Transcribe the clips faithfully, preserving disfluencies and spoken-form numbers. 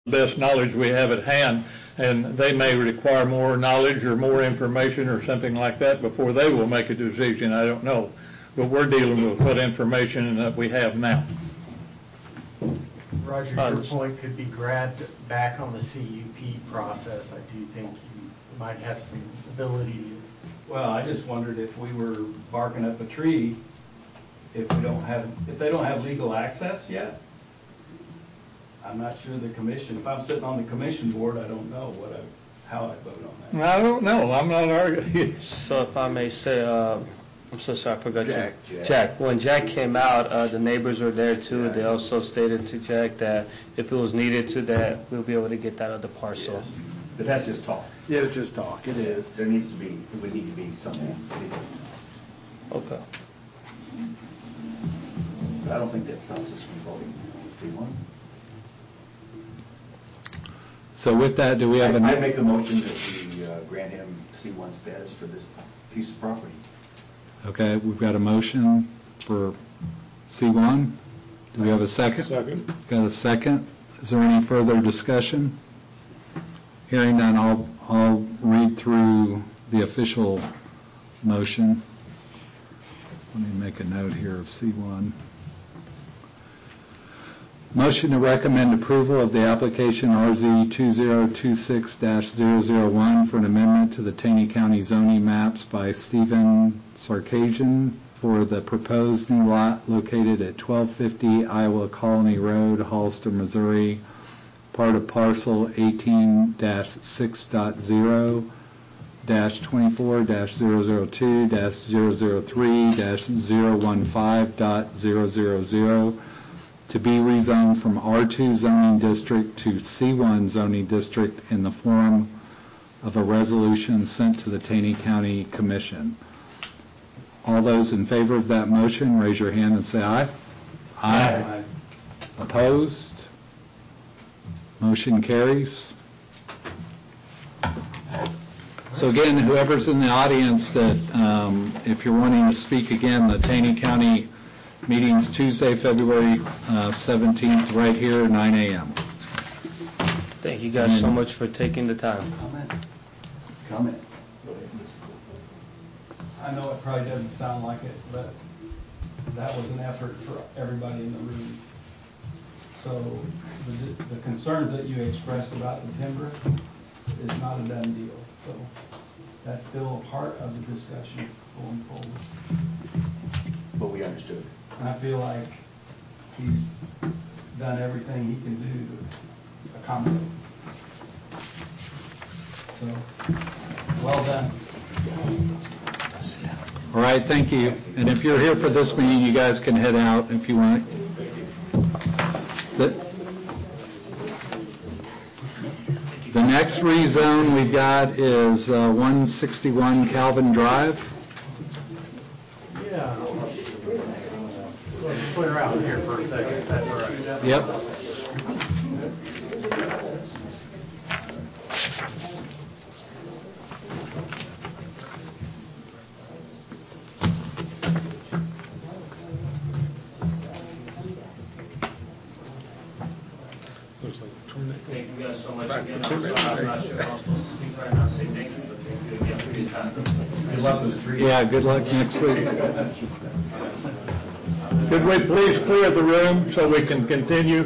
best knowledge we have at hand, and they may require more knowledge or more information or something like that before they will make a decision. I don't know, but we're dealing with what information that we have now. Roger, your point could be grabbed back on the C U P process. I do think you might have some ability to. Well, I just wondered if we were barking up a tree, if we don't have, if they don't have legal access yet. I'm not sure the commission, if I'm sitting on the commission board, I don't know what I, how I vote on that. I don't know. I'm not arguing. So if I may say, uh, I'm so sorry, I forgot Jack, you. Jack. Jack, when Jack came out, uh, the neighbors were there too. Yeah. They also stated to Jack that if it was needed to, that we'll be able to get that other parcel. Yes. But that's just talk. Yeah, it's just talk. It is. There needs to be, it would need to be something legal. Okay. But I don't think that stops us from voting C one. So with that, do we have a... I make a motion that we uh, grant him C one status for this piece of property. Okay, we've got a motion for C one. Do we have a second? Second. Got a second. Is there any further discussion? Hearing none, I'll, I'll read through the official motion. Let me make a note here of C one. Motion to recommend approval of the application R Z two zero two six dash zero zero one for an amendment to the Taney County zoning maps by Stephen Sarkisian for the proposed new lot located at twelve fifty Iowa Colony Road, Hollister, Missouri, part of parcel eighteen dash six dot zero dash twenty-four dash zero zero two dash zero zero three dash zero one five dot zero zero zero to be rezoned from R two zoning district to C one zoning district in the form of a resolution sent to the Taney County Commission. All those in favor of that motion, raise your hand and say aye. Aye. Aye. Opposed? Motion carries. So again, whoever's in the audience that, um, if you're wanting to speak again, the Taney County meeting's Tuesday, February uh, seventeenth, right here, nine a m Thank you guys so much for taking the time. Comment? Comment? I know it probably doesn't sound like it, but that was an effort for everybody in the room. So the, the concerns that you expressed about the timber is not a done deal. So that's still a part of the discussion going forward. But we understood. And I feel like he's done everything he can do to accommodate. So, well done. All right, thank you. And if you're here for this meeting, you guys can head out if you want. The, the next rezone we've got is uh, one sixty-one Calvin Drive. Yeah. Let's clear out here for a second, if that's all right. Yep. Thank you guys so much again. I'm not sure if I'm supposed to speak right now and say thank you, but thank you again for your time. Good luck with the tree. Yeah, good luck next week. Could we please clear the room so we can continue?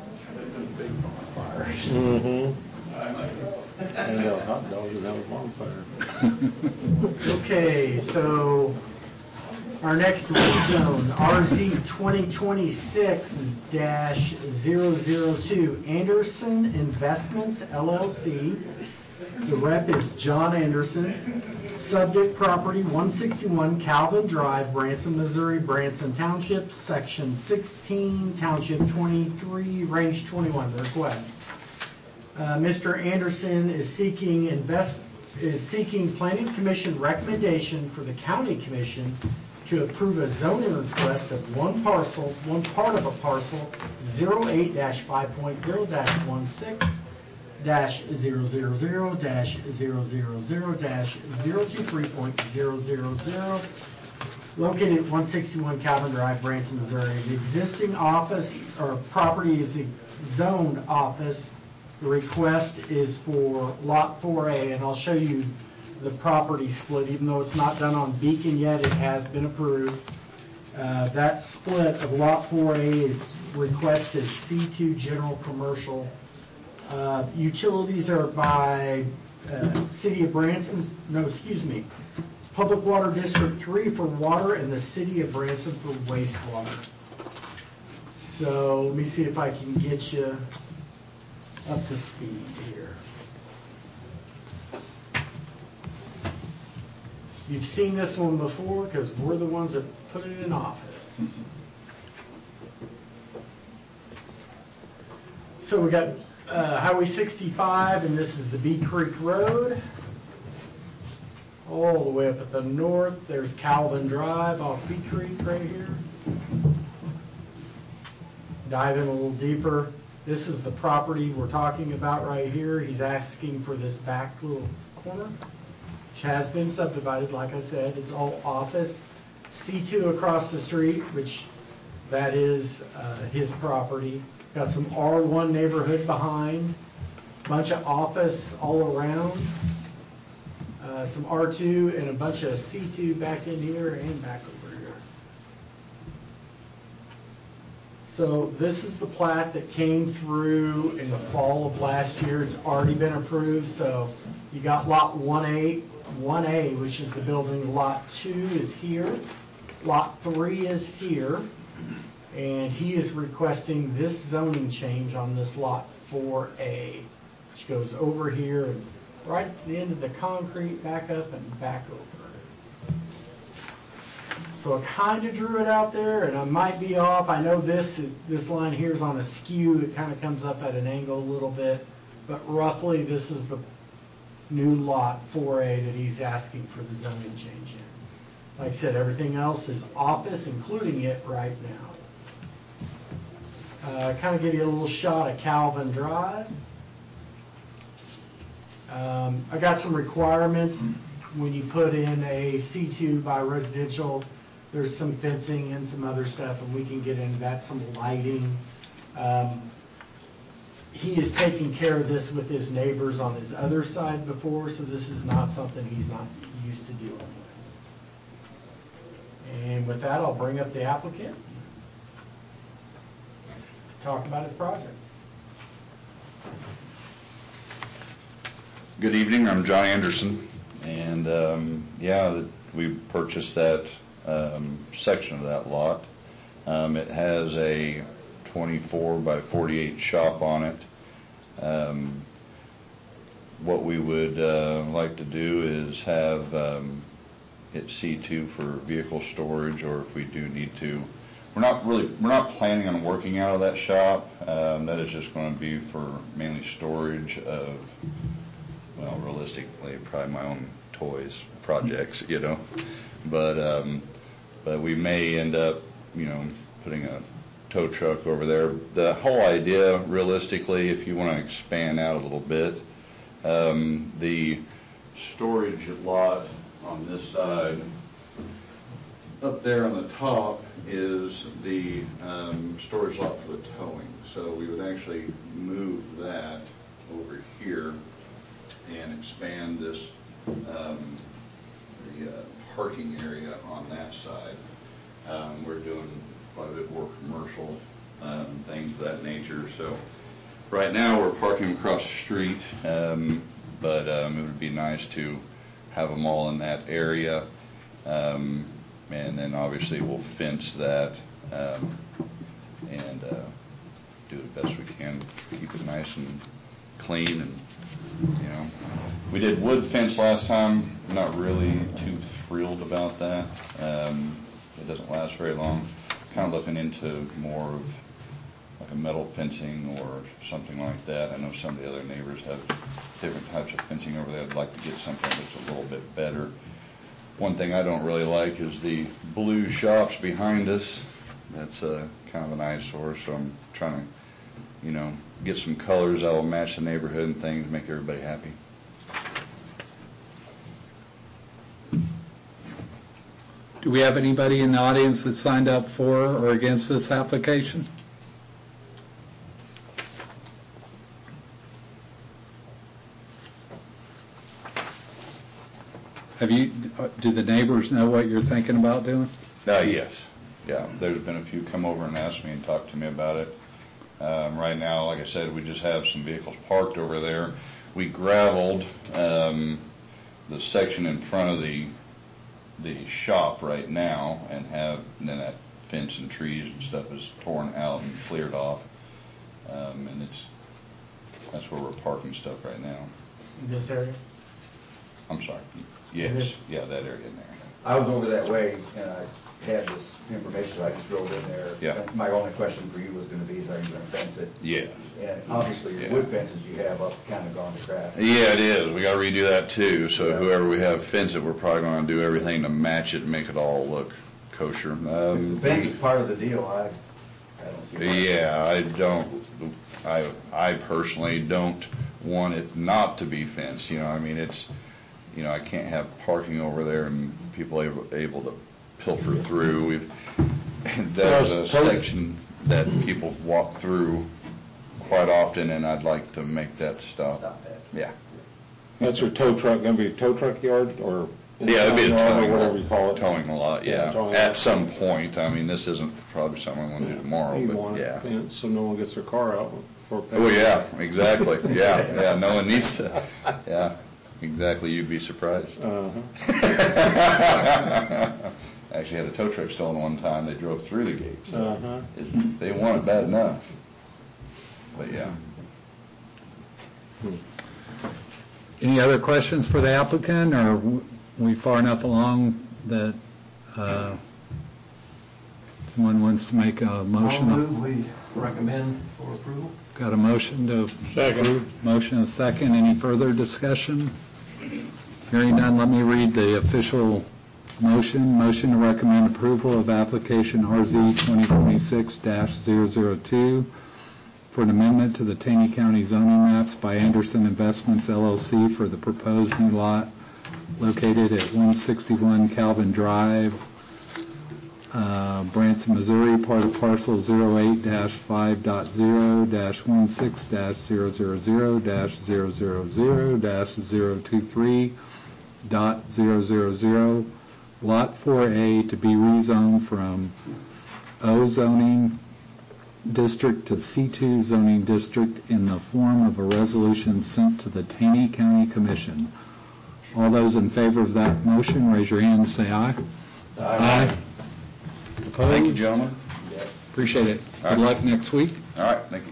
Mm-hmm. And uh, hot dogs and have a bonfire. Okay, so our next rezone, R Z twenty twenty-six dash zero zero two, Anderson Investments, L L C. The rep is John Anderson. Subject property, one sixty-one Calvin Drive, Branson, Missouri, Branson Township, Section sixteen, Township twenty-three, Range twenty-one. The request. Uh, Mister Anderson is seeking invest is seeking Planning Commission recommendation for the County Commission to approve a zoning request of one parcel, one part of a parcel, zero eight dash five point zero dash sixteen dash zero zero zero dash zero zero zero dash zero two three point zero zero zero, located at one sixty-one Calvin Drive, Branson, Missouri. The existing office or property is the zoned office The request is for Lot four A, and I'll show you the property split. Even though it's not done on Beacon yet, it has been approved. Uh, that split of Lot four A is request is C two General Commercial. Uh, utilities are by uh, City of Branson, no, excuse me, Public Water District three for water and the City of Branson for wastewater. So let me see if I can get you up to speed here. You've seen this one before because we're the ones that put it in office. So we got uh, Highway sixty-five, and this is the Bee Creek Road. All the way up at the north, there's Calvin Drive off Bee Creek right here. Dive in a little deeper. This is the property we're talking about right here. He's asking for this back little corner, which has been subdivided. Like I said, it's all office. C two across the street, which that is uh, his property. Got some R one neighborhood behind, bunch of office all around, uh, some R two and a bunch of C two back in here and back over here. So this is the plat that came through in the fall of last year. It's already been approved. So you got lot one A, one A, which is the building. Lot two is here. Lot three is here. And he is requesting this zoning change on this lot four A, which goes over here and right at the end of the concrete, back up and back over. So I kind of drew it out there, and I might be off. I know this is, this line here is on a skew. It kind of comes up at an angle a little bit, but roughly this is the new lot four A that he's asking for the zoning change in. Like I said, everything else is office, including it right now. Uh, kind of give you a little shot of Calvin Drive. Um, I got some requirements when you put in a C two by residential. There's some fencing and some other stuff, and we can get into that, some lighting. Um, he is taking care of this with his neighbors on his other side before, so this is not something he's not used to dealing with. And with that, I'll bring up the applicant to talk about his project. Good evening, I'm John Anderson, and um, yeah, the, we purchased that um, section of that lot. Um, it has a twenty-four by forty-eight shop on it. Um, what we would uh, like to do is have um, it C two for vehicle storage, or if we do need to. We're not really, we're not planning on working out of that shop. Um, that is just going to be for mainly storage of, well, realistically, probably my own toys, projects, you know. But um, but we may end up, you know, putting a tow truck over there. The whole idea, realistically, if you want to expand out a little bit, um, the storage lot on this side, up there on the top, is the um, storage lot for the towing. So we would actually move that over here and expand this um, the uh, parking area on that side. Um, we're doing quite a bit more commercial um, things of that nature. So right now we're parking across the street, um, but um, it would be nice to have them all in that area. Um, and then obviously we'll fence that um, and uh, do the best we can, keep it nice and clean. And you know, we did wood fence last time. I'm not really too thrilled about that. Um, it doesn't last very long. Kind of looking into more of like a metal fencing or something like that. I know some of the other neighbors have different types of fencing over there. I'd like to get something that's a little bit better. One thing I don't really like is the blue shops behind us. That's a kind of an eyesore, so I'm trying to, you know, get some colors that will match the neighborhood and things, make everybody happy. Do we have anybody in the audience that signed up for or against this application? Have you, uh, do the neighbors know what you're thinking about doing? Uh, yes, yeah, there's been a few come over and asked me and talked to me about it. Um, right now, like I said, we just have some vehicles parked over there. We gravelled, um, the section in front of the, the shop right now and have, and then that fence and trees and stuff is torn out and cleared off. Um, and it's, that's where we're parking stuff right now. In this area? I'm sorry, yes, yeah, that area in there. I was over that way and I had this information, so I just drove in there. Yeah. My only question for you was gonna be, is are you gonna fence it? Yeah. And obviously your Yeah. wood fences you have up kind of gone to crap. Yeah, it is. We gotta redo that too, so Yeah. whoever we have fence it, we're probably gonna do everything to match it and make it all look kosher. If Um, the fence is part of the deal, I, I don't see. why. Yeah, I don't, I, I personally don't want it not to be fenced, you know, I mean, it's, you know, I can't have parking over there and people able, able to pilfer through. We've, there's a section that people walk through quite often and I'd like to make that stop. Stop that. Yeah. That's your tow truck, gonna be a tow truck yard or? Yeah, it'd be a yard towing Or whatever you call lot, it. towing a lot, Yeah, yeah, towing at lot. some point. I mean, this isn't probably something I want to do tomorrow, You but want it yeah. fenced so no one gets their car out for. Oh, yeah, exactly, yeah, yeah, no one needs to, yeah, exactly, you'd be surprised. Uh-huh. Actually had a tow truck stolen one time, they drove through the gates. Uh-huh. It- They want it bad enough, but yeah. Any other questions for the applicant, or are we far enough along that uh, someone wants to make a I'll motion? move we recommend for approval. Got a motion to Second. approve? Motion and second. Any further discussion? Hearing none, let me read the official motion. Motion to recommend approval of application R Z twenty twenty-six dash zero zero two for an amendment to the Taney County zoning maps by Anderson Investments L L C for the proposed new lot located at one sixty-one Calvin Drive, uh, Branson, Missouri, part of parcel zero eight dash five dot zero dash one six dash zero zero zero dash zero zero zero dash zero two three dot zero zero zero, Lot four A to be rezoned from O zoning district to C two zoning district in the form of a resolution sent to the Taney County Commission. All those in favor of that motion, raise your hand and say aye. Aye. Opposed? Thank you, gentlemen. Appreciate it. All Good right. luck next week. All right, thank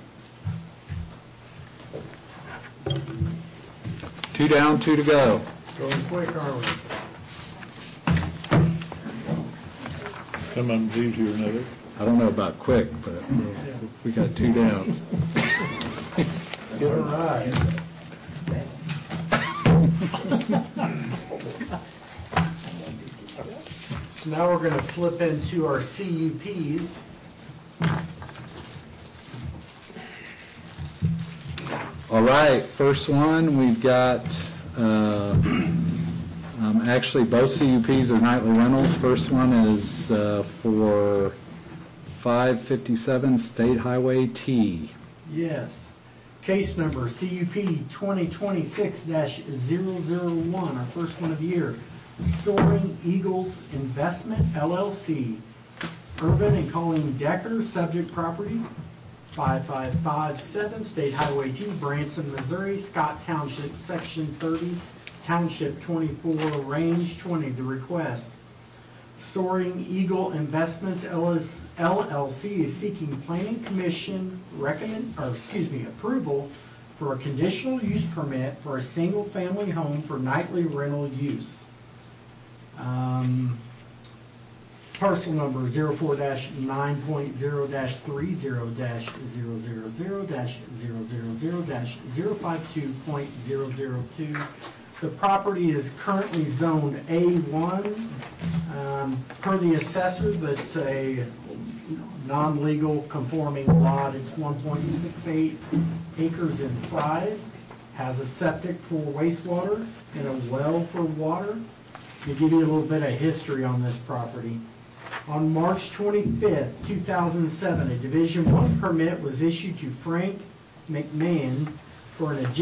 you. Two down, two to go. Going quick, are we? Some of them's easier than others. I don't know about quick, but we got two down. All right. So now we're going to flip into our C U Ps. All right, first one, we've got, uh, um, actually, both C U Ps are nightly rentals. First one is uh, for five fifty-seven State Highway T. Yes. Case number C U P twenty twenty-six dash zero zero one, our first one of the year. Soaring Eagles Investment L L C. Urban and Colleen Decker, subject property, five five five seven State Highway T, Branson, Missouri, Scott Township, Section thirty, Township twenty-four, Range twenty. The request. Soaring Eagle Investments L L C is seeking Planning Commission recommend, or excuse me, approval for a conditional use permit for a single-family home for nightly rental use. Um, parcel number zero four dash nine point zero dash thirty dash zero zero zero dash zero zero zero dash zero five two point zero zero two. The property is currently zoned A one. Um, per the assessor, that's a non-legal conforming lot. It's one point six eight acres in size, has a septic for wastewater and a well for water. To give you a little bit of history on this property. On March twenty-fifth, two thousand seven, a Division one permit was issued to Frank McMahon for an adjacent